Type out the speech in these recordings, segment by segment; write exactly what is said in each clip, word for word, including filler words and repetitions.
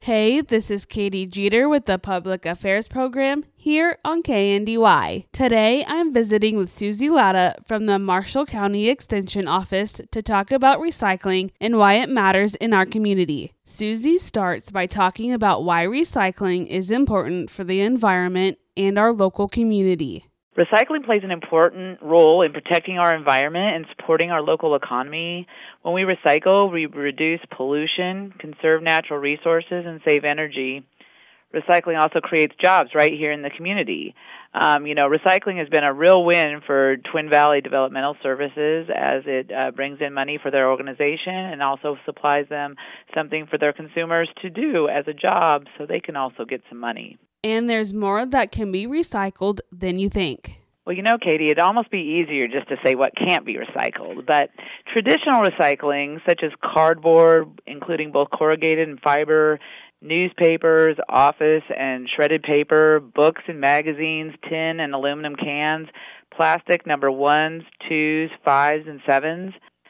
Hey, this is Katie Jeter with the Public Affairs Program here on K N D Y. Today, I'm visiting with Susie Latta from the Marshall County Extension Office to talk about recycling and why it matters in our community. Susie starts by talking about why recycling is important for the environment and our local community. Recycling plays an important role in protecting our environment and supporting our local economy. When we recycle, we reduce pollution, conserve natural resources, and save energy. Recycling also creates jobs right here in the community. Um, you know, recycling has been a real win for Twin Valley Developmental Services as it uh, brings in money for their organization and also supplies them something for their consumers to do as a job so they can also get some money. And there's more that can be recycled than you think. Well, you know, Katie, it'd almost be easier just to say what can't be recycled. But traditional recycling, such as cardboard, including both corrugated and fiber, newspapers, office and shredded paper, books and magazines, tin and aluminum cans, plastic number ones, twos, fives, and sevens.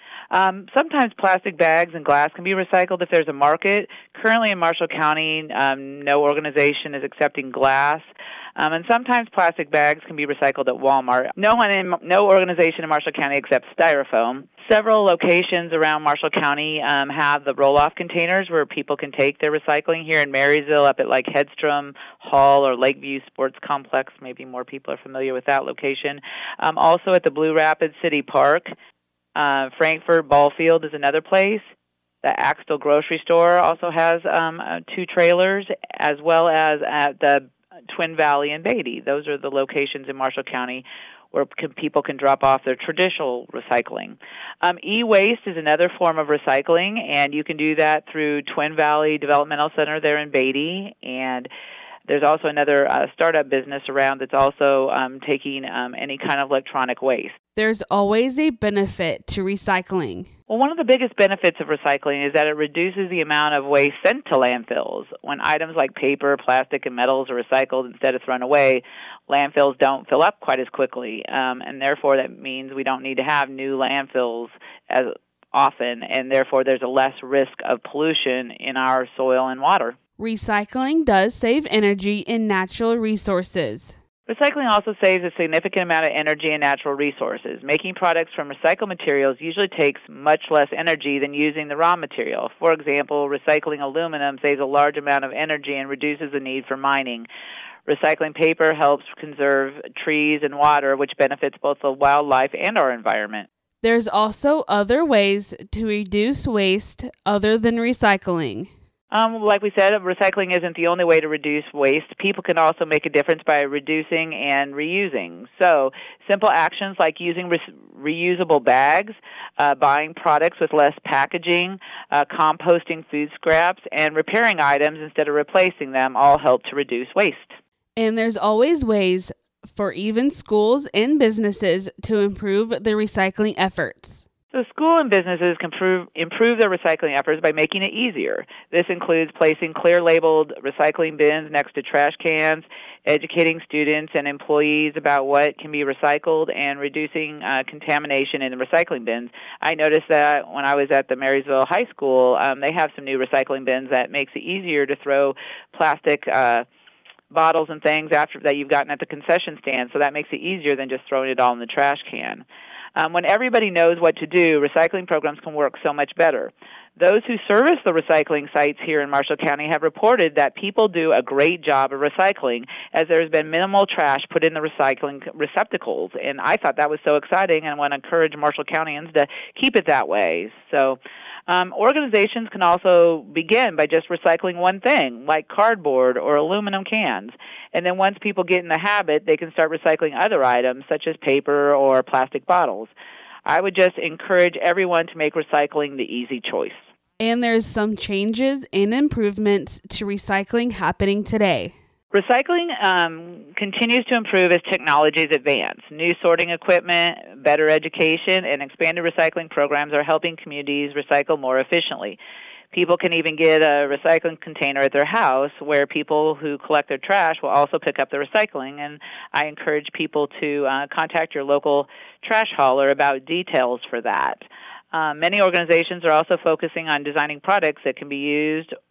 Um, sometimes plastic bags and glass can be recycled if there's a market. Currently in Marshall County, um, no organization is accepting glass. Um, and sometimes plastic bags can be recycled at Walmart. No one in, no organization in Marshall County accepts styrofoam. Several locations around Marshall County um, have the roll-off containers where people can take their recycling. Here in Marysville, up at like Hedstrom Hall or Lakeview Sports Complex, maybe more people are familiar with that location. Um, also at the Blue Rapids City Park. Uh, Frankfort Ballfield is another place. The Axtell Grocery Store also has um, uh, two trailers, as well as at the Twin Valley and Beatty. Those are the locations in Marshall County where can, people can drop off their traditional recycling. Um, e-waste is another form of recycling, and you can do that through Twin Valley Developmental Center there in Beatty, and there's also another uh, startup business around that's also um, taking um, any kind of electronic waste. There's always a benefit to recycling. Well, one of the biggest benefits of recycling is that it reduces the amount of waste sent to landfills. When items like paper, plastic, and metals are recycled instead of thrown away, landfills don't fill up quite as quickly, um, and therefore that means we don't need to have new landfills as often, and therefore there's a less risk of pollution in our soil and water. Recycling does save energy and natural resources. Recycling also saves a significant amount of energy and natural resources. Making products from recycled materials usually takes much less energy than using the raw material. For example, recycling aluminum saves a large amount of energy and reduces the need for mining. Recycling paper helps conserve trees and water, which benefits both the wildlife and our environment. There's also other ways to reduce waste other than recycling. Um, like we said, recycling isn't the only way to reduce waste. People can also make a difference by reducing and reusing. So simple actions like using re- reusable bags, uh, buying products with less packaging, uh, composting food scraps, and repairing items instead of replacing them all help to reduce waste. And there's always ways for even schools and businesses to improve their recycling efforts. So school and businesses can prove, improve their recycling efforts by making it easier. This includes placing clear labeled recycling bins next to trash cans, educating students and employees about what can be recycled, and reducing uh, contamination in the recycling bins. I noticed that when I was at the Marysville High School, um, they have some new recycling bins that makes it easier to throw plastic uh, bottles and things after that you've gotten at the concession stand, so that makes it easier than just throwing it all in the trash can. Um, when everybody knows what to do, recycling programs can work so much better. Those who service the recycling sites here in Marshall County have reported that people do a great job of recycling, as there has been minimal trash put in the recycling receptacles. And I thought that was so exciting, and I want to encourage Marshall Countyans to keep it that way. So um, organizations can also begin by just recycling one thing, like cardboard or aluminum cans. And then once people get in the habit, they can start recycling other items, such as paper or plastic bottles. I would just encourage everyone to make recycling the easy choice. And there's some changes and improvements to recycling happening today. Recycling um, continues to improve as technologies advance. New sorting equipment, better education, and expanded recycling programs are helping communities recycle more efficiently. People can even get a recycling container at their house where people who collect their trash will also pick up the recycling. And I encourage people to uh, contact your local trash hauler about details for that. Uh, many organizations are also focusing on designing products that can be used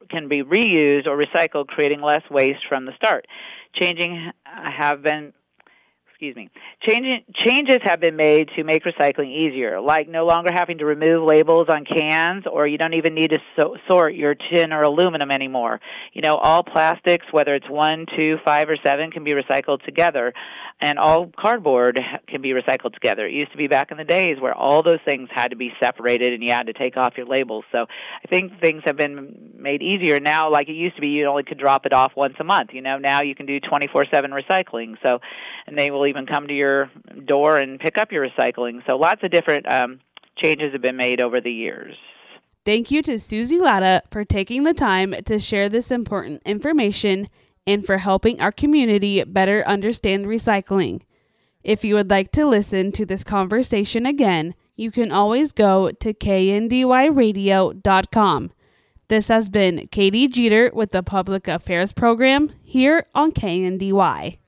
can be reused or recycled, creating less waste from the start. Changing have been Excuse me. Changing, changes have been made to make recycling easier, like no longer having to remove labels on cans, or you don't even need to so, sort your tin or aluminum anymore. You know, all plastics, whether it's one, two, five, or seven, can be recycled together, and all cardboard can be recycled together. It used to be back in the days where all those things had to be separated and you had to take off your labels. So I think things have been made easier now. Like it used to be, you only could drop it off once a month. You know, now you can do twenty-four seven recycling. So, and they will even come to your door and pick up your recycling. So lots of different um, changes have been made over the years. Thank you to Susie Latta for taking the time to share this important information and for helping our community better understand recycling. If you would like to listen to this conversation again, you can always go to K N D Y radio dot com. This has been Katie Jeter with the Public Affairs Program here on K N D Y.